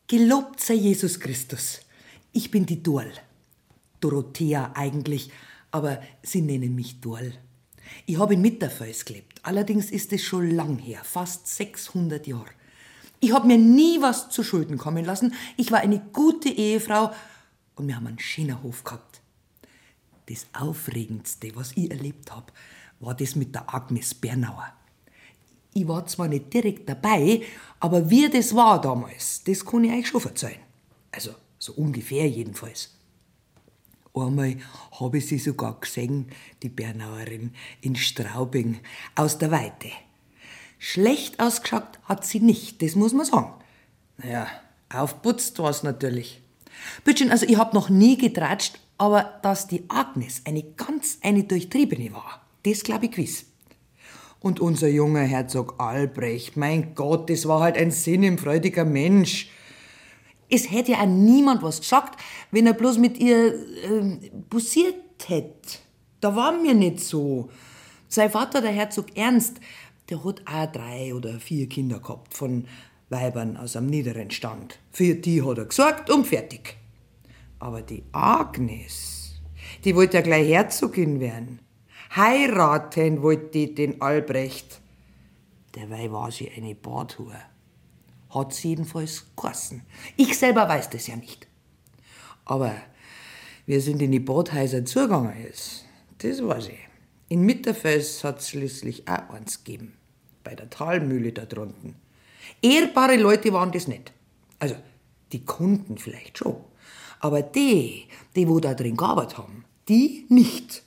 Gelobt sei Jesus Christus. Ich bin die Dorl. Dorothea eigentlich, aber sie nennen mich Dorl. Ich habe in Mitterfels gelebt. Allerdings ist es schon lang her, fast 600 Jahre. Ich habe mir nie was zu Schulden kommen lassen. Ich war eine gute Ehefrau und wir haben einen schönen Hof gehabt. Das Aufregendste, was ich erlebt habe, war das mit der Agnes Bernauer. Ich war zwar nicht direkt dabei, aber wie das war damals, das kann ich euch schon erzählen. Also, so ungefähr jedenfalls. Einmal habe ich sie sogar gesehen, die Bernauerin, in Straubing, aus der Weite. Schlecht ausgeschaut hat sie nicht, das muss man sagen. Naja, aufputzt war's natürlich. Bittchen, also ich hab noch nie getratscht, aber dass die Agnes eine Durchtriebene war, das glaub ich gewiss. Und unser junger Herzog Albrecht, mein Gott, das war halt ein sinnenfreudiger Mensch. Es hätte ja auch niemand was gesagt, wenn er bloß mit ihr bussiert hätte. Da war mir nicht so. Sein Vater, der Herzog Ernst, der hat auch 3 oder 4 Kinder gehabt von Weibern aus einem niederen Stand. Für die hat er gesorgt und fertig. Aber die Agnes, die wollte ja gleich Herzogin werden. Heiraten wollte die den Albrecht. Dabei war sie eine Badhure. Hat sie jedenfalls geheißen. Ich selber weiß das ja nicht. Aber wir sind in die Badhäuser zugegangen ist, das weiß ich. In Mitterfels hat es schließlich auch eins gegeben. Bei der Talmühle da drunten. Ehrbare Leute waren das nicht. Also, die konnten vielleicht schon. Aber die wo da drin gearbeitet haben, die nicht.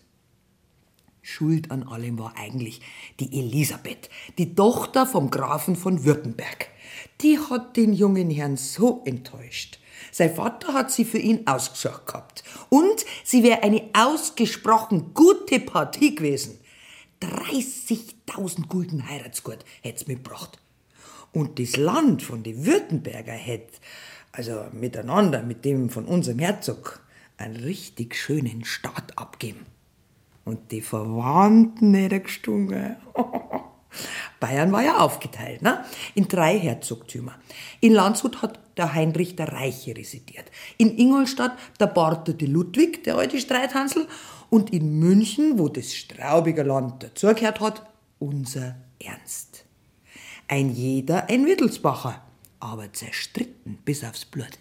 Schuld an allem war eigentlich die Elisabeth, die Tochter vom Grafen von Württemberg. Die hat den jungen Herrn so enttäuscht. Sein Vater hat sie für ihn ausgesucht gehabt. Und sie wäre eine ausgesprochen gute Partie gewesen. 30.000 Gulden Heiratsgut hätt's mitgebracht. Und das Land von den Württemberger hätte, also miteinander mit dem von unserem Herzog, einen richtig schönen Staat abgeben. Und die Verwandten hätte gestunken. Bayern war ja aufgeteilt, ne? In 3 Herzogtümer. In Landshut hat der Heinrich der Reiche residiert. In Ingolstadt der Bartete Ludwig, der alte Streithansel. Und in München, wo das Straubiger Land dazugehört hat, unser Ernst. Ein jeder ein Wittelsbacher, aber zerstritten bis aufs Blut.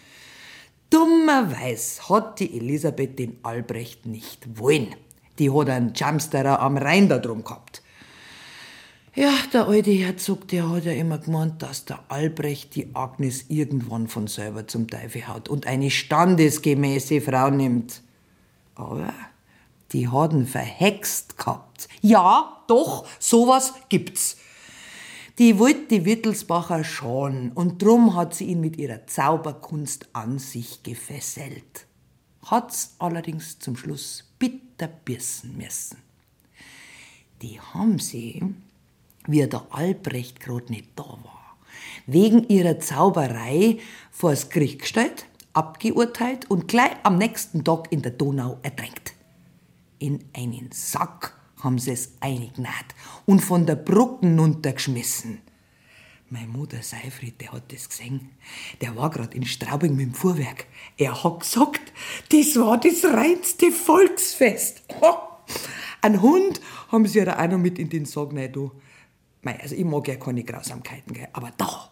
Dummerweise hat die Elisabeth den Albrecht nicht wollen. Die hat einen Jamsterer am Rhein da drum gehabt. Ja, der alte Herzog, der hat ja immer gemeint, dass der Albrecht die Agnes irgendwann von selber zum Teufel haut und eine standesgemäße Frau nimmt. Aber die hat ihn verhext gehabt. Ja, doch, sowas gibt's. Die wollte die Wittelsbacher schaden und drum hat sie ihn mit ihrer Zauberkunst an sich gefesselt. Hat's allerdings zum Schluss bitter bürsten müssen. Die haben sie, wie der Albrecht grad nicht da war, wegen ihrer Zauberei vors Gericht gestellt, abgeurteilt und gleich am nächsten Tag in der Donau ertränkt. In einen Sack haben sie es eingenäht und von der Brücke runtergeschmissen. Meine Mutter Seifried, der hat das gesehen. Der war grad in Straubing mit dem Fuhrwerk. Er hat gesagt, das war das reinste Volksfest. Ein Hund haben sie ja auch noch mit in den Sarg rein, du. Also ich mag ja keine Grausamkeiten, gell? Aber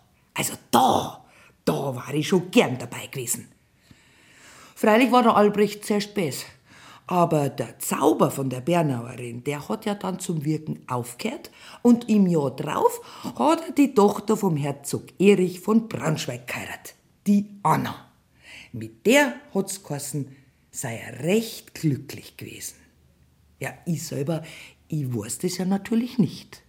da war ich schon gern dabei gewesen. Freilich war der Albrecht sehr spät. Aber der Zauber von der Bernauerin, der hat ja dann zum Wirken aufgehört und im Jahr drauf hat er die Tochter vom Herzog Erich von Braunschweig geheiratet, die Anna. Mit der hat's geheißen, sei er recht glücklich gewesen. Ja, ich selber, ich weiß das ja natürlich nicht.